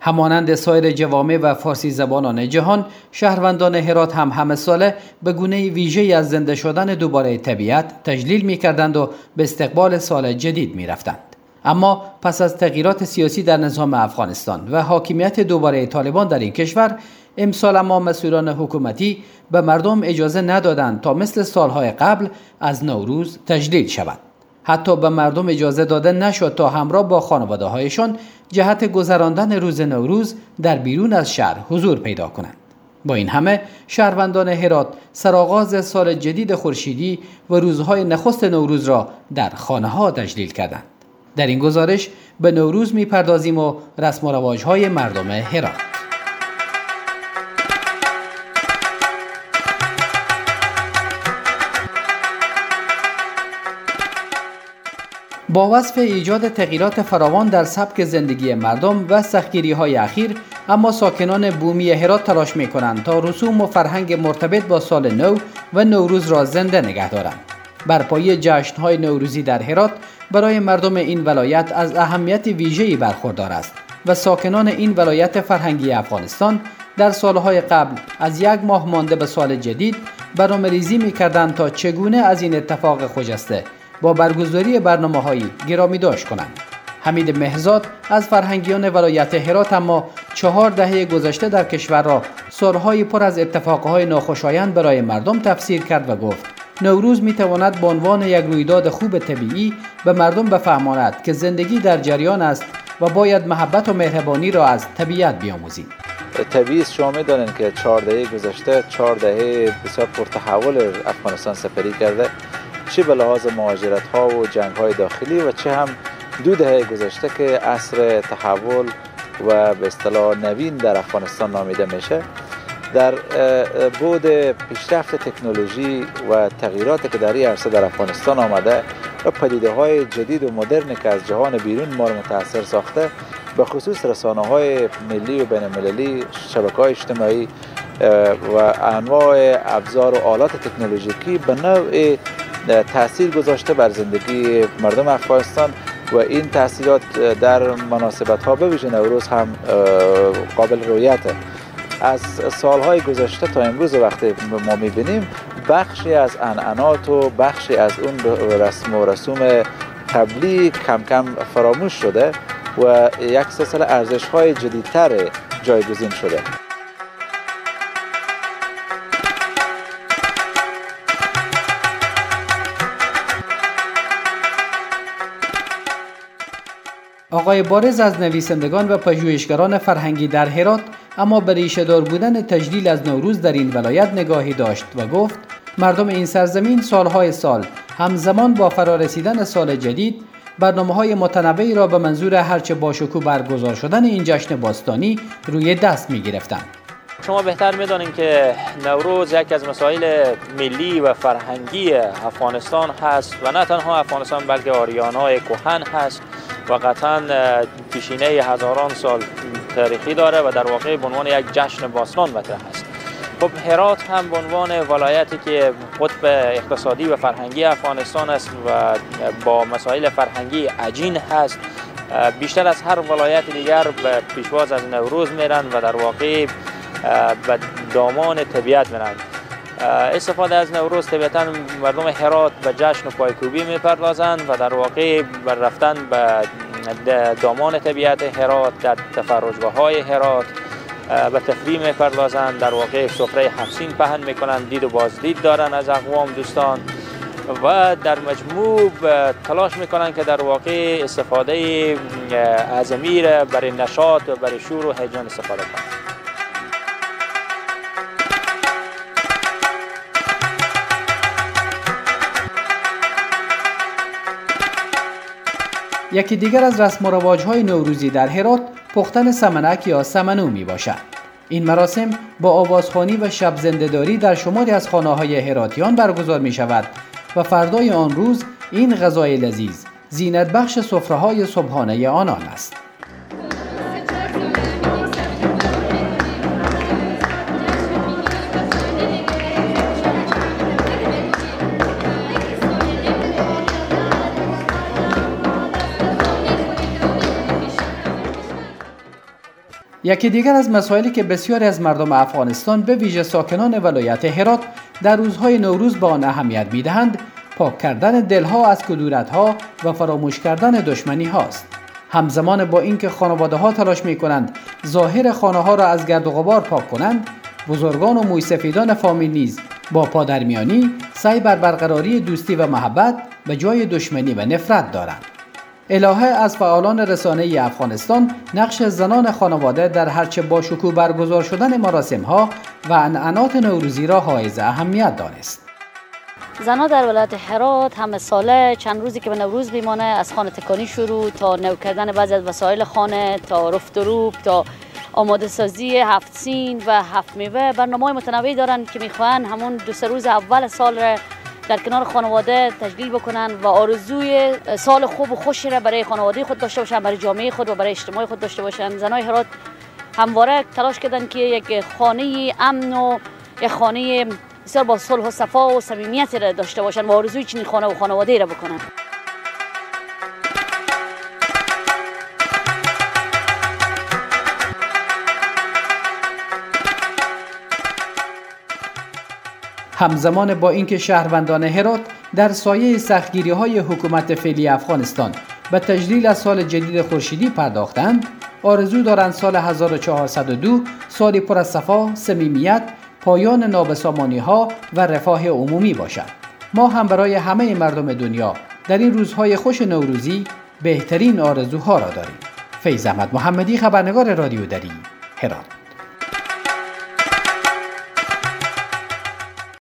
همانند سایر جوامع و فارسی زبانان جهان، شهروندان هرات هم همه ساله به گونه ویژه‌ای از زنده شدن دوباره طبیعت تجلیل می‌کردند و به استقبال سال جدید می‌رفتند. اما پس از تغییرات سیاسی در نظام افغانستان و حاکمیت دوباره طالبان در این کشور، امسال اما مسئولان حکومتی به مردم اجازه ندادند تا مثل سالهای قبل از نوروز تجلیل شود. حتی به مردم اجازه داده نشد تا همراه با خانواده‌هایشان جهت گذراندن روز نوروز در بیرون از شهر حضور پیدا کنند. با این همه شهروندان هرات سرآغاز سال جدید خورشیدی و روزهای نخست نوروز را در خانه‌ها تجلیل کردند. در این گزارش به نوروز می‌پردازیم و رسم و رواج‌های مردم هرات. با وصف ایجاد تغییرات فراوان در سبک زندگی مردم و سختگیری‌های اخیر، اما ساکنان بومی هرات تلاش می‌کنند تا رسوم و فرهنگ مرتبط با سال نو و نوروز را زنده نگه دارند. برپایی جشن‌های نوروزی در هرات برای مردم این ولایت از اهمیت ویژه‌ای برخوردار است و ساکنان این ولایت فرهنگی افغانستان در سالهای قبل از 1 ماه مانده به سال جدید برنامه‌ریزی می‌کردند تا چگونه از این اتفاق خجسته با برگزاری برنامه‌هایی گرامی داشت کنند. حمید مهرزاد از فرهنگیان ولایت هرات اما 4 دهه گذشته در کشور را سالهای پر از اتفاقهای ناخوشایند برای مردم تفسیر کرد و گفت نوروز می‌تواند به عنوان یک رویداد خوب طبیعی به مردم بفهماند که زندگی در جریان است و باید محبت و مهربانی را از طبیعت بیاموزیم. طبیعی شما می‌دانید که 4 دهه گذشته 4 دهه بسیار پرتحول افغانستان سپری کرده، چه به لحاظ مهاجرت ها و جنگ های داخلی و چه هم 2 دهه گذشته که عصر تحول و به اصطلاح نوین در افغانستان نامیده میشه. در بعد پیشرفت تکنولوژی و تغییراتی که در این عرصه در افغانستان آمده و پدیده های جدید و مدرنی که از جهان بیرون ما را متاثر ساخته، به خصوص رسانه های ملی و بین المللی، شبکه‌های اجتماعی و انواع ابزار و آلات تکنولوژیکی به نوع تأثیر گذاشته بر زندگی مردم افغانستان و این تأثیرات در مناسبت ها به ویژه نوروز هم قابل رویته. از سالهای گذشته تا امروز وقتی ما میبینیم بخشی از عنعنات و بخشی از اون رسم و رسوم قبلی کم کم فراموش شده و یک سلسله ارزش های جدیدتر جایگزین شده. آقای بارز از نویسندگان و پژوهشگران فرهنگی در هرات اما به ریشه‌دار بودن تجلیل از نوروز در این ولایت نگاهی داشت و گفت مردم این سرزمین سالهای سال همزمان با فرارسیدن سال جدید برنامه‌های متنوعی را به منظور هرچه باشکوه برگزار شدن این جشن باستانی روی دست می‌گرفتند. شما بهتر می‌دانید که نوروز یکی از مسائل ملی و فرهنگی افغانستان هست و نه تنها افغانستان بلکه آریان‌های کهن هست و قطعاً پیشینه هزاران سال تاریخی داره و در واقع به عنوان یک جشن باستان مطرح است. خب هرات هم به عنوان ولایتی که قطب اقتصادی و فرهنگی افغانستان است و با مسائل فرهنگی عجین هست، بیشتر از هر ولایت دیگر به پیشواز از نوروز میرن و در واقع به دامان طبیعت میرن. استفاده از نوروز طبیعتاً مردم هرات به جشن و پایکوبی میپردازند و در واقع بر رفتن به دامان طبیعت هرات، در تفرجگاه‌های هرات به تفریح میپردازند. در واقع سفره 7 سین پهن میکنند، دید و بازدید دارن از اقوام دوستان و در مجموع تلاش میکنند که در واقع استفاده از امیر برای نشاط و برای شور و هیجان استفاده کنند. یکی دیگر از رسم و رواج‌های نوروزی در هرات پختن سمنک یا سمنو می باشد. این مراسم با آوازخوانی و شب زنده‌داری در شماری از خانه‌های هراتیان برگزار می شود و فردای آن روز این غذای لذیذ زینت بخش سفره‌های صبحانه آنان است. یکی دیگر از مسائلی که بسیاری از مردم افغانستان به ویژه ساکنان ولایت هرات در روزهای نوروز به آن اهمیت می‌دهند، پاک کردن دلها از کدورت‌ها و فراموش کردن دشمنی هاست. همزمان با اینکه خانواده‌ها تلاش می‌کنند ظاهر خانه‌ها را از گرد و غبار پاک کنند، بزرگان و موی‌سفیدان فامیل نیز با پادرمیانی سعی بر برقراری دوستی و محبت به جای دشمنی و نفرت دارند. الهه از فعالان رسانه‌ای افغانستان نقش زنان خانواده در هرچه با شکوه برگزار شدن مراسم‌ها و عنعنات نوروزی را حائز اهمیت دانست. زنها در ولایت هرات همه ساله چند روزی که به نوروز میمانه، از خانه تکانی شروع تا نو کردن بعضی از وسایل خانه تا رفت و روب تا آماده سازی 7 سین و 7 میوه، برنامه‌های متنوعی دارن که میخوان همون 2-3 روز اول سال را در کنار خانواده تجلیل بکنن و آرزوی سال خوب و خوشی را برای خانواده خود داشته باشن، برای جامعه خود و برای اجتماع خود داشته باشن. زنای هرات همواره تلاش کردن که یک خانه امن و یک خانه بسیار با صلح و صفا و صمیمیت را داشته باشن و آرزوی چنین خانه و خانواده را بکنن. همزمان با اینکه شهروندان هرات در سایه سختگیری‌های حکومت فعلی افغانستان به تجلیل از سال جدید خورشیدی پرداختند، آرزو دارند سال 1402 سالی پر از صفا، صمیمیت، پایان نابسامانی‌ها و رفاه عمومی باشد. ما هم برای همه مردم دنیا در این روزهای خوش نوروزی بهترین آرزوها را داریم. فیض احمد محمدی، خبرنگار رادیو دری، هرات.